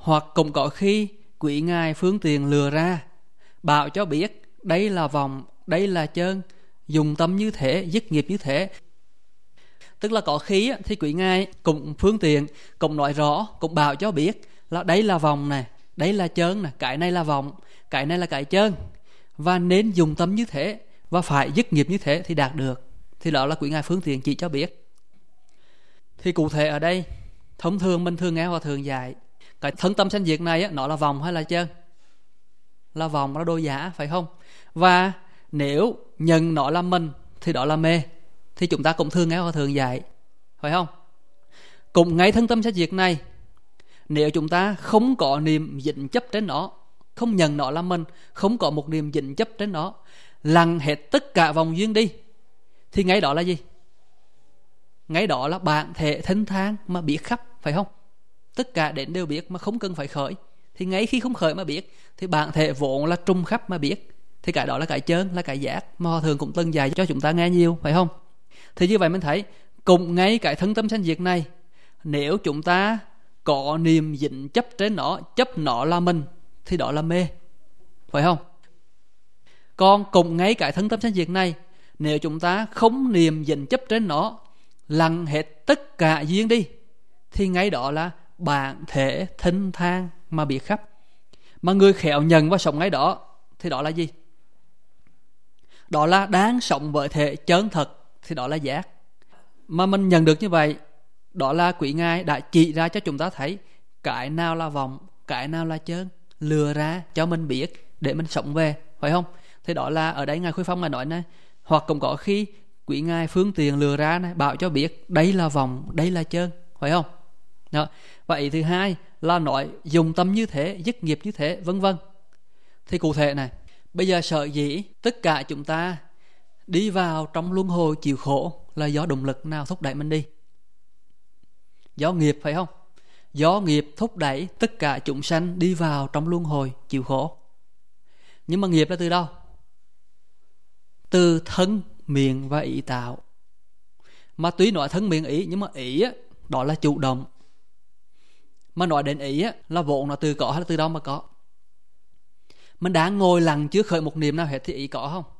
Hoặc cũng có khi quỷ ngài phương tiện lừa ra, bảo cho biết đây là vọng, đây là chân, dùng tâm như thế, dứt nghiệp như thế. Tức là có khi thì quỷ ngài cũng phương tiện, cũng nói rõ, cũng bảo cho biết là đây là vọng này, đây là chân này, cái này là vọng, cái này là cái chân, và nên dùng tâm như thế và phải dứt nghiệp như thế thì đạt được. Thì đó là quỷ ngài phương tiện chỉ cho biết. Thì cụ thể ở đây, thông thường mình thường nghe Hòa Thượng dạy cái thân tâm sanh diệt này nó là vọng hay là chân? Là vọng, là đồ giả, phải không? Và nếu nhận nó là mình thì đó là mê. Thì chúng ta cũng thường nghe Hòa Thượng dạy, phải không? Cũng ngay thân tâm sanh diệt này, nếu chúng ta không có niềm dính chấp trên nó, không nhận nó là mình, không có một niềm dính chấp trên nó, lặng hết tất cả vòng duyên đi, thì ngay đó là gì? Ngay đó là bản thể thênh thang mà biết khắp, phải không? Tất cả đến đều biết mà không cần phải khởi. Thì ngay khi không khởi mà biết thì bản thể vốn là trung khắp mà biết. Thì cái đó là cái chân, là cái giác mà Hòa Thượng cũng từng dạy cho chúng ta nghe nhiều, phải không? Thì như vậy mình thấy cùng ngay cái thân tâm sanh diệt này, nếu chúng ta có niềm dính chấp trên nó, chấp nó là mình, thì đó là mê, phải không? Còn cùng ngay cái thân tâm sanh diệt này, nếu chúng ta không niềm dính chấp trên nó, lặng hết tất cả duyên đi, thì ngay đó là bản thể thênh thang mà biết khắp. Mà người khéo nhận và sống ngay đó thì đó là gì? Đó là đang sống với thể chân thật, thì đó là giác. Mà mình nhận được như vậy, đó là quý ngài đã chỉ ra cho chúng ta thấy cái nào là vọng, cái nào là chân, lừa ra cho mình biết để mình sống về, phải không? Thì đó là ở đây ngài Khôi Phong ngài nói này, hoặc cũng có khi quý ngài phương tiện lừa ra này, bảo cho biết đây là vọng, đây là chân, phải không? Đó. Vậy thứ hai là nói dùng tâm như thế, dứt nghiệp như thế, vân vân. Thì cụ thể này, bây giờ sở dĩ tất cả chúng ta đi vào trong luân hồi chịu khổ là do động lực nào thúc đẩy mình đi? Do nghiệp, phải không? Do nghiệp thúc đẩy tất cả chúng sanh đi vào trong luân hồi chịu khổ. Nhưng mà nghiệp là từ đâu? Từ thân, miệng và ý tạo. Mà tuy nói thân, miệng, ý, nhưng mà ý á, đó là chủ động. Mà nói đến ý á, là vốn nó từ có hay là từ đâu mà có? Mình đang ngồi lặng chưa khởi một niệm nào hết thì ý có không?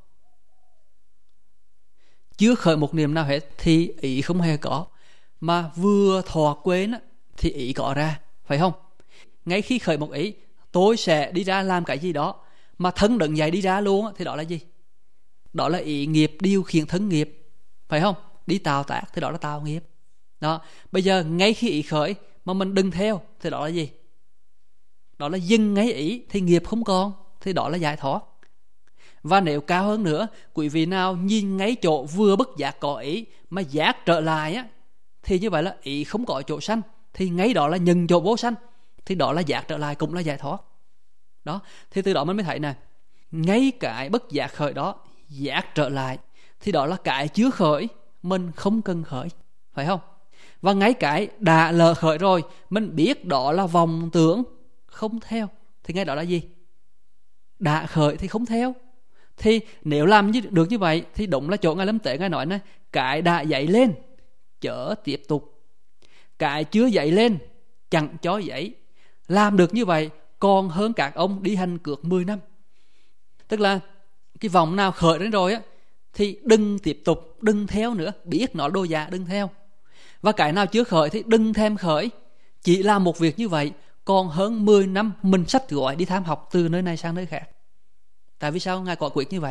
Chưa khởi một niệm nào hết thì ý không hề có. Mà vừa thọ quên á, thì ý có ra, phải không? Ngay khi khởi một ý, tôi sẽ đi ra làm cái gì đó, mà thân đứng dậy đi ra luôn á, thì đó là gì? Đó là ý nghiệp điều khiển thân nghiệp, phải không? Đi tạo tác thì đó là tạo nghiệp. Đó. Bây giờ ngay khi ý khởi mà mình đừng theo thì đó là gì? Đó là dừng ngay ý thì nghiệp không còn, thì đó là giải thoát. Và nếu cao hơn nữa, quý vị nào nhìn ngay chỗ vừa bất giác có ý mà giác trở lại á, thì như vậy là ý không có chỗ sanh, thì ngay đó là nhận chỗ vô sanh, thì đó là giác trở lại, cũng là giải thoát. Đó. Thì từ đó mình mới thấy nè, ngay cái bất giác khởi đó, giác trở lại, thì đó là cái chưa khởi, mình không cần khởi, phải không? Và ngay cái đã lỡ khởi rồi, mình biết đó là vọng tưởng, không theo, thì ngay đó là gì? Đã khởi thì không theo. Thì nếu làm được như vậy thì đúng là chỗ ngài Lâm Tế ngài nói này, cái đã dậy lên chớ tiếp tục, cái chưa dậy lên chẳng cho dậy. Làm được như vậy còn hơn các ông đi hành cược 10 năm. Tức là cái vòng nào khởi đến rồi á, thì đừng tiếp tục, đừng theo nữa. Biết nó đồ giả đừng theo. Và cái nào chưa khởi thì đừng thêm khởi. Chỉ làm một việc như vậy còn hơn 10 năm mình xách gói đi tham học từ nơi này sang nơi khác. Tại vì sao ngài quả quyết như vậy?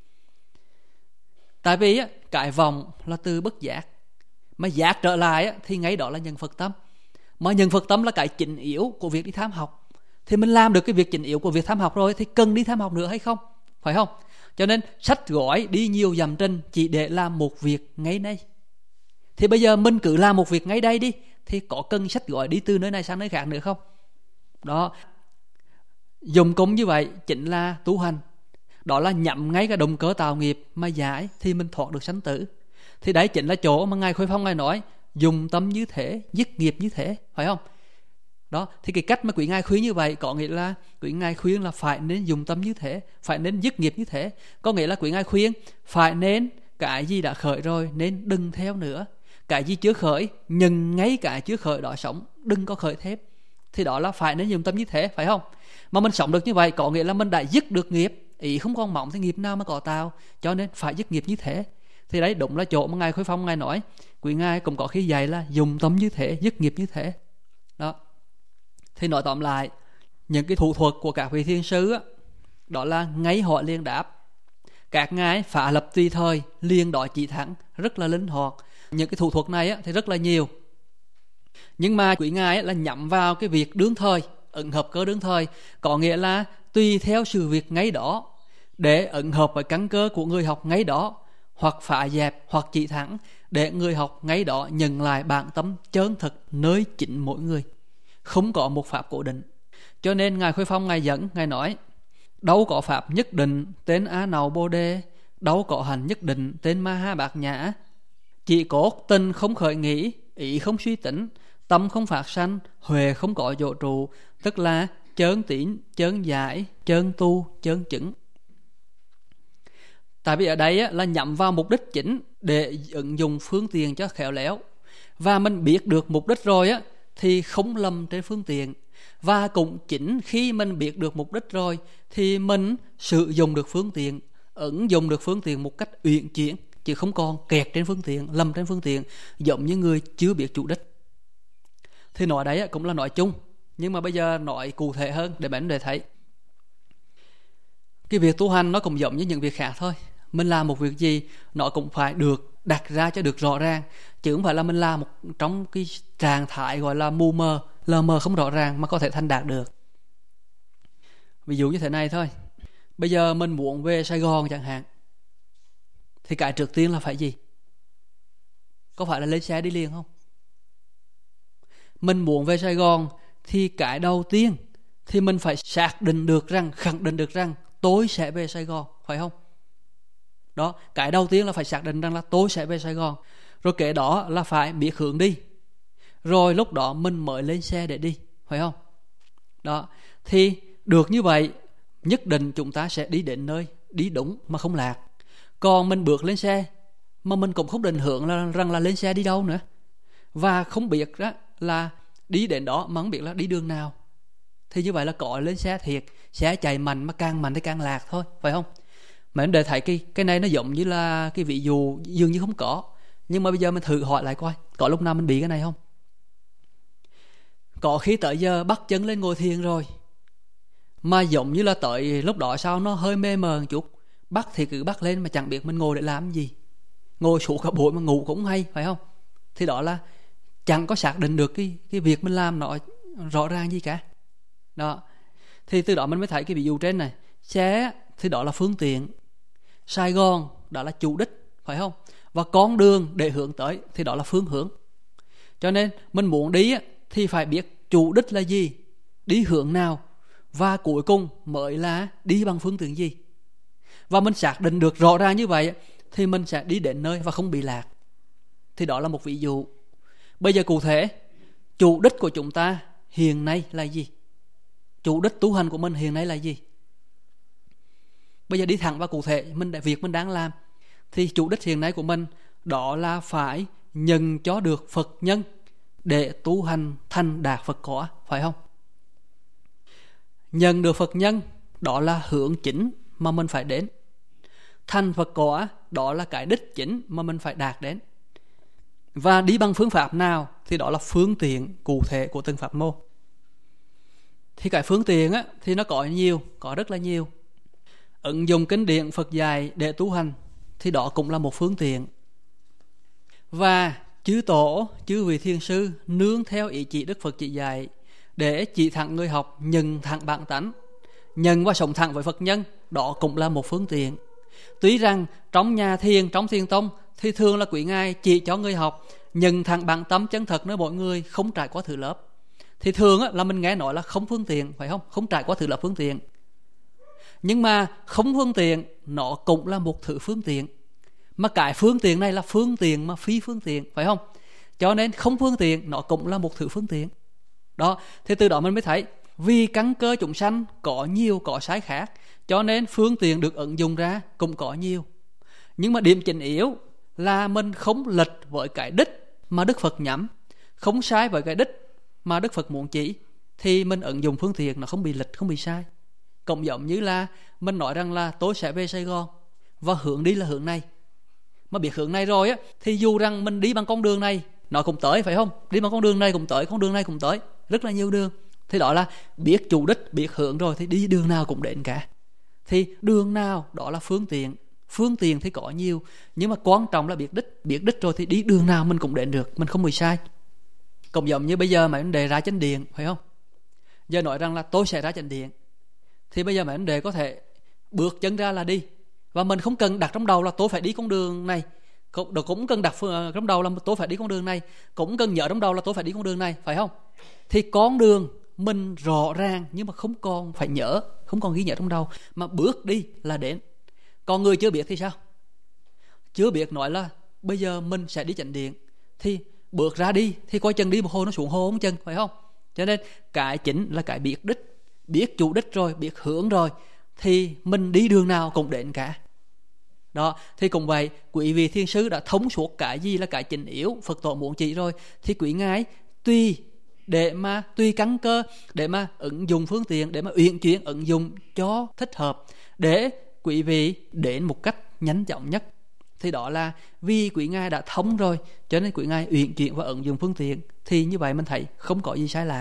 Tại vì á, cái vọng là từ bất giác, mà giác trở lại á, thì ngay đó là nhận Phật tâm. Mà nhận Phật tâm là cái chính yếu của việc đi tham học. Thì mình làm được cái việc chính yếu của việc tham học rồi thì cần đi tham học nữa hay không? Phải không? Cho nên xách gói đi nhiều dặm trình chỉ để làm một việc ngay đây. Thì bây giờ mình cứ làm một việc ngay đây đi, thì có cần xách gói đi từ nơi này sang nơi khác nữa không? Đó. Dùng công như vậy chính là tu hành. Đó là nhắm ngay cái động cơ tạo nghiệp mà giải thì mình thoát được sanh tử. Thì đấy chính là chỗ mà ngài Khôi Phong ngài nói dùng tâm như thế, dứt nghiệp như thế, phải không? Đó, thì cái cách mà quý ngài khuyên như vậy có nghĩa là quý ngài khuyên là phải nên dùng tâm như thế, phải nên dứt nghiệp như thế. Có nghĩa là quý ngài khuyên phải nên cái gì đã khởi rồi nên đừng theo nữa. Cái gì chưa khởi, nhận ngay cái chưa khởi đó sống, đừng có khởi thêm. thì đó là phải nên dùng tâm như thế, phải không? Mà mình sống được như vậy có nghĩa là mình đã dứt được nghiệp, ý không còn mỏng thì nghiệp nào mà có tạo, cho nên phải dứt nghiệp như thế. Thì đấy đúng là chỗ mà Ngài Khôi Phong Ngài nói, quý Ngài cũng có khi dạy là dùng tâm như thế, dứt nghiệp như thế. Đó. Thì nói tóm lại, những cái thủ thuật của các vị thiền sư á, đó là ngay hỏi liền đáp. Các ngài phá lập tùy thời, liền đòi chỉ thẳng, rất là linh hoạt. Những cái thủ thuật này á, thì rất là nhiều. Nhưng mà quý ngài á, là nhắm vào cái việc đương thời, ẩn hợp cơ đương thời, có nghĩa là tùy theo sự việc ngay đó để ẩn hợp với căn cơ của người học ngay đó, hoặc phá dẹp hoặc chỉ thẳng, để người học ngay đó nhận lại bản tâm chân thật nơi chính mỗi người, không có một pháp cố định. Cho nên Ngài Khôi Phong Ngài dẫn, Ngài nói đâu có pháp nhất định tên Á Nậu Bồ Đề, đâu có hành nhất định tên Ma Ha Bát Nhã. Chỉ cốt tình không khởi nghĩ, ý không suy tính, tâm không phát sanh, huệ không có dỗ trụ, tức là chơn tín, chơn giải, chơn tu, chơn chứng. Tại vì ở đây á, là nhắm vào mục đích chính để ứng dụng phương tiện cho khéo léo. Và mình biết được mục đích rồi á, thì không lầm trên phương tiện. Và cũng chính khi mình biết được mục đích rồi thì mình sử dụng được phương tiện, ứng dụng được phương tiện một cách uyển chuyển, chứ không còn kẹt trên phương tiện, lầm trên phương tiện, giống như người chưa biết chủ đích. Thì nói đấy cũng là nói chung, nhưng mà bây giờ nói cụ thể hơn để bạn để thấy. Cái việc tu hành nó cũng giống như những việc khác thôi. Mình làm một việc gì nó cũng phải được đặt ra cho được rõ ràng, chứ không phải là mình làm trong cái trạng thái gọi là mù mờ, lờ mờ không rõ ràng mà có thể thành đạt được. Ví dụ như thế này thôi. Bây giờ mình muốn về Sài Gòn chẳng hạn, thì cái trước tiên là phải gì? Có phải là lên xe đi liền không? Mình muốn về Sài Gòn thì cái đầu tiên thì mình phải xác định được rằng, khẳng định được rằng tôi sẽ về Sài Gòn, phải không? Đó, cái đầu tiên là phải xác định rằng là tôi sẽ về Sài Gòn. Rồi kế đó là phải biết hướng đi. Rồi lúc đó mình mới lên xe để đi, phải không? Đó, thì được như vậy, nhất định chúng ta sẽ đi đến nơi, đi đúng mà không lạc. Còn mình bước lên xe mà mình cũng không định hướng rằng là lên xe đi đâu nữa, và không biết đó là đi đến đó mà không biết là đi đường nào, thì như vậy là có lên xe thiệt, xe chạy mạnh mà càng mạnh thì càng lạc thôi, phải không? Mà để thấy cái này nó giống như là cái ví dụ dường như không có, nhưng mà bây giờ mình thử hỏi lại coi, có lúc nào mình bị cái này không? Có khi tới giờ bắt chân lên ngồi thiền rồi, mà giống như là tới lúc đó sao nó hơi mê mờ một chút, bắt thì cứ bắt lên mà chẳng biết mình ngồi để làm gì, ngồi suốt cả buổi mà ngủ cũng hay, phải không? Thì đó là chẳng có xác định được cái việc mình làm nó rõ ràng gì cả. Đó, thì từ đó mình mới thấy cái ví dụ trên này. Xe thì đó là phương tiện, Sài Gòn đó là chủ đích, phải không? Và con đường để hướng tới thì đó là phương hướng. Cho nên mình muốn đi thì phải biết chủ đích là gì, đi hướng nào, và cuối cùng mới là đi bằng phương tiện gì. Và mình xác định được rõ ràng như vậy thì mình sẽ đi đến nơi và không bị lạc. Thì đó là một ví dụ. Bây giờ cụ thể, chủ đích của chúng ta hiện nay là gì? Chủ đích tu hành của mình hiện nay là gì? Bây giờ đi thẳng vào cụ thể, việc mình đang làm, thì chủ đích hiện nay của mình đó là phải nhận cho được Phật nhân để tu hành thành đạt Phật quả, phải không? Nhận được Phật nhân đó là hướng chính mà mình phải đến. Thành Phật quả đó là cái đích chính mà mình phải đạt đến. Và đi bằng phương pháp nào thì đó là phương tiện cụ thể của từng pháp môn. Thì cái phương tiện thì nó có nhiều, có rất là nhiều. Ứng dụng kinh điển Phật dạy để tu hành thì đó cũng là một phương tiện. Và chư tổ, chư vị thiền sư nương theo ý chỉ Đức Phật chỉ dạy để chỉ thẳng người học nhận thẳng bản tánh, nhận và sống thẳng với Phật nhân, đó cũng là một phương tiện. Tuy rằng trong nhà thiền, trong thiền tông thì thường là quý ngài chỉ cho người học nhận thẳng bản tâm chân thật nơi mọi người, không trải qua thử lớp. Thì thường là mình nghe nói là không phương tiện, phải không? Không trải qua thử lớp phương tiện. Nhưng mà không phương tiện nó cũng là một thứ phương tiện. Mà cái phương tiện này là phương tiện mà phi phương tiện, phải không? Cho nên không phương tiện nó cũng là một thứ phương tiện. Đó, thì từ đó mình mới thấy vì căn cơ chúng sanh có nhiều, có sai khác, cho nên phương tiện được ứng dụng ra cũng có nhiều. Nhưng mà điểm chính yếu là mình không lệch với cái đích mà Đức Phật nhắm, không sai với cái đích mà Đức Phật muốn chỉ. thì mình ứng dụng phương tiện nó không bị lệch, không bị sai. Cũng giống như là mình nói rằng là tôi sẽ về Sài Gòn và hướng đi là hướng này, mà biết hướng này rồi á thì dù rằng mình đi bằng con đường này nó cũng tới, phải không? Đi bằng con đường này cũng tới, con đường này cũng tới, rất là nhiều đường. Thì đó là biết chủ đích, biết hướng rồi thì đi đường nào cũng đến cả. Thì đường nào đó là phương tiện thì có nhiều, nhưng mà quan trọng là biết đích rồi thì đi đường nào mình cũng đến được, mình không bị sai. Cũng giống như bây giờ mà vấn đề ra chánh điện, phải không? Giờ nói rằng là tôi sẽ ra chánh điện, thì bây giờ mà vấn đề có thể bước chân ra là đi, và mình không cần đặt trong đầu là tôi phải đi con đường này, cũng cần đặt trong đầu là tôi phải đi con đường này, cũng cần nhớ trong đầu là tôi phải đi con đường này, phải không? Thì con đường mình rõ ràng nhưng mà không còn phải nhớ, không còn ghi nhớ trong đầu, mà bước đi là đến. Còn người chưa biết thì sao? Chưa biết nói là bây giờ mình sẽ đi chánh điện, thì bước ra đi thì coi chân đi một hồi nó xuống hồ không chân, phải không? Cho nên cái chính là cái biết đích, biết chủ đích rồi, biết hướng rồi thì mình đi đường nào cũng đến cả. Đó, thì cũng vậy, quý vị thiên sứ đã thống suốt cái gì là cái chính yếu Phật tổ muốn chỉ rồi, thì quý ngài tùy căn cơ để mà ứng dụng phương tiện, để mà uyển chuyển ứng dụng cho thích hợp, để quý vị đến một cách nhanh chóng nhất. Thì đó là vì quý ngài đã thông rồi, cho nên quý ngài uyển chuyển và ứng dụng phương tiện. Thì như vậy mình thấy không có gì sai lạc.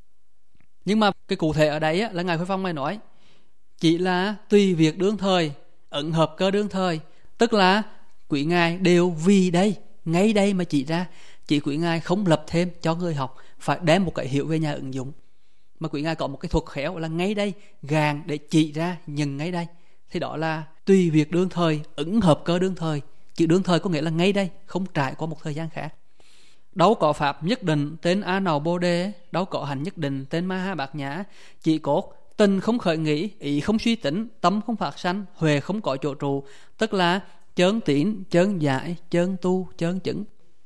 Nhưng mà cái cụ thể ở đây á, là ngài Khôi Phong ngài nói chỉ là tùy việc đương thời, ứng hợp cơ đương thời, tức là quý ngài đều vì đây, ngay đây mà chỉ ra, chỉ quý ngài không lập thêm cho người học phải đem một cái hiểu về nhà ứng dụng, mà quý ngài có một cái thuật khéo là ngay đây gàn để chỉ ra nhận ngay đây. Thì đó là tùy việc đương thời, ứng hợp cơ đương thời. Chữ đương thời có nghĩa là ngay đây, không trải qua một thời gian khác. Đâu có pháp nhất định tên A Nào Bồ Đề, đâu có hành nhất định tên Ma Ha Bát Nhã. Chỉ cốt tình không khởi nghĩ, ý không suy tính, tâm không phát sanh, huệ không có chỗ trụ, tức là chơn tín, chơn giải, chơn tu, chơn chứng.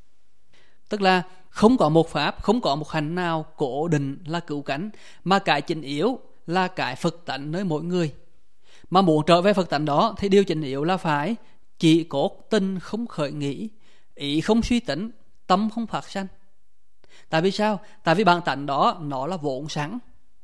Tức là không có một pháp, không có một hành nào cố định là cứu cánh, mà cái chính yếu là cái Phật tánh nơi mỗi người. Mà muốn trở về Phật tánh đó thì điều chính yếu là phải chỉ cốt tình không khởi nghĩ, ý không suy tính, tâm không phát sanh. Tại vì sao? Tại vì bản tánh đó nó là vốn sẵn,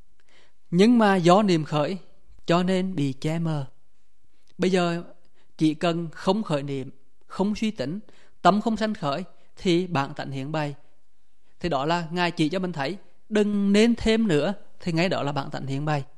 nhưng mà do niệm khởi cho nên bị che mờ. Bây giờ chỉ cần không khởi niệm, không suy tính, tâm không sanh khởi thì bản tánh hiện bày. Thì đó là ngài chỉ cho mình thấy đừng nên thêm nữa, thì ngay đó là bản tánh hiện bày.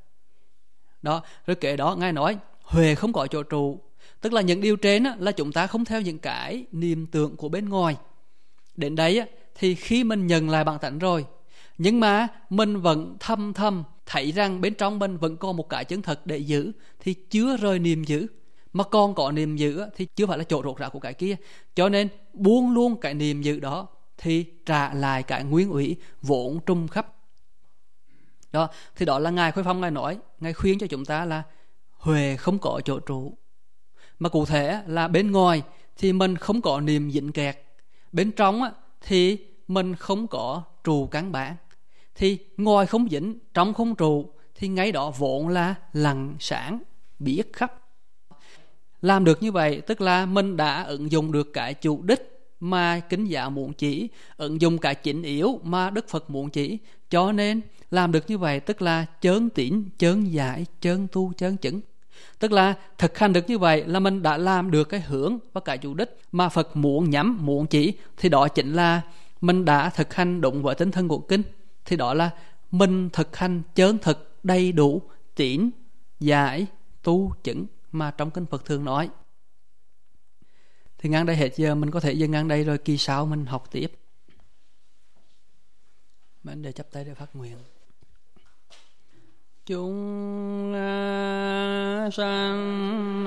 Đó, rồi kể đó ngài nói huệ không có chỗ trụ, tức là những điều trên á, là chúng ta không theo những cái niệm tưởng của bên ngoài. Đến đấy á, thì khi mình nhận lại bản tánh rồi, nhưng mà mình vẫn thầm thấy rằng bên trong mình vẫn còn một cái chân thật để giữ, thì chưa rời niềm giữ. Mà còn có niềm giữ thì chưa phải là chỗ rột rã của cái kia, cho nên buông luôn cái niềm giữ đó thì trả lại cái nguyên ủy vốn trung khắp. Đó, thì đó là ngài Khôi Phong ngài nói, ngài khuyên cho chúng ta là huệ không có chỗ trụ. Mà cụ thể là bên ngoài thì mình không có niềm dính kẹt, bên trong thì mình không có trụ căn bản. Thì ngoài không dính, trong không trụ, thì ngay đó vốn là lặng sáng biết khắp. Làm được như vậy tức là mình đã ứng dụng được cái chủ đích mà Kinh Giáo muốn chỉ, ứng dụng cái chính yếu mà Đức Phật muốn chỉ. Cho nên làm được như vậy tức là chơn tín, chơn giải, chơn tu, chơn chứng. Tức là thực hành được như vậy là mình đã làm được cái hướng và cái chủ đích mà Phật muốn nhắm, muốn chỉ. Thì đó chính là mình đã thực hành đúng với tinh thần của Kinh. Thì đó là mình thực hành chơn thực đầy đủ tín, giải, tu, chứng mà trong Kinh Phật thường nói. Thì ngang đây hết giờ, mình có thể dừng ngang đây rồi kỳ sau mình học tiếp. Mình để chắp tay để phát nguyện. Chúng sanh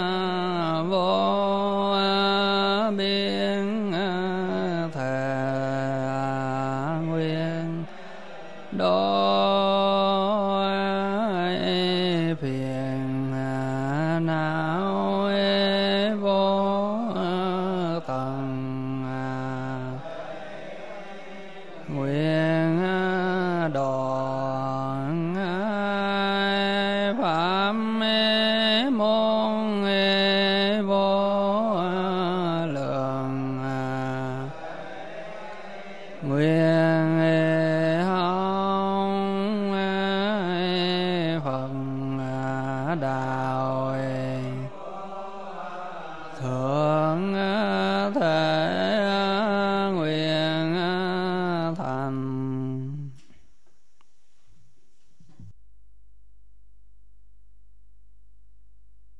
vô biên thể nguyện độ phiền não vô tận, nguyện đoạn pháp môn đà